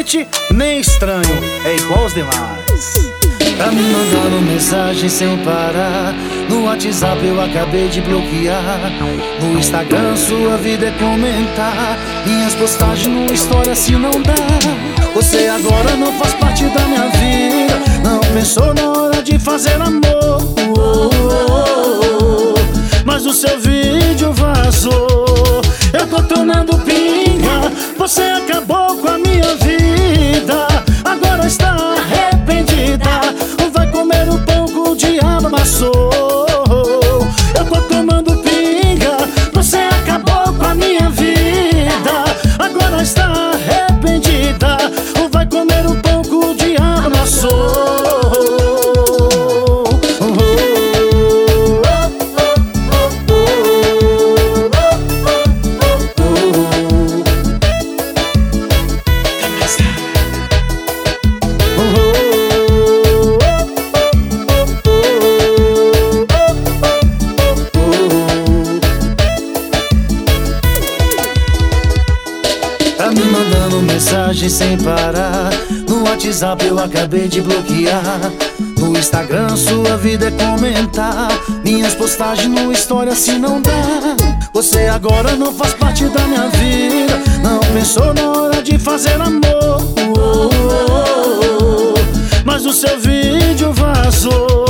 parente nem estranho, é igual aos demais. Tá me mandando mensagem sem parar. No WhatsApp eu acabei de bloquear. No Instagram sua vida é comentar. Minhas postagens no Story assim não dá. Você agora não faz parte da minha vida. Não pensou na hora de fazer amor. Mas o seu vídeo vazou. Eu tô tornando pinga. Você acabou com a minha vida. Agora está arrependida. Vai comer o pão que o diabo amassou. Eu tô tomando pinga. Você acabou com a minha vida. Agora está arrependida. Vai comer o pão que o diabo amassou. Tá me mandando mensagem sem parar. No WhatsApp eu acabei de bloquear. No Instagram sua vida é comentar. Minhas postagens no Story assim não dá. Você agora não faz parte da minha vida. Não pensou na hora de fazer amor. Mas o seu vídeo vazou.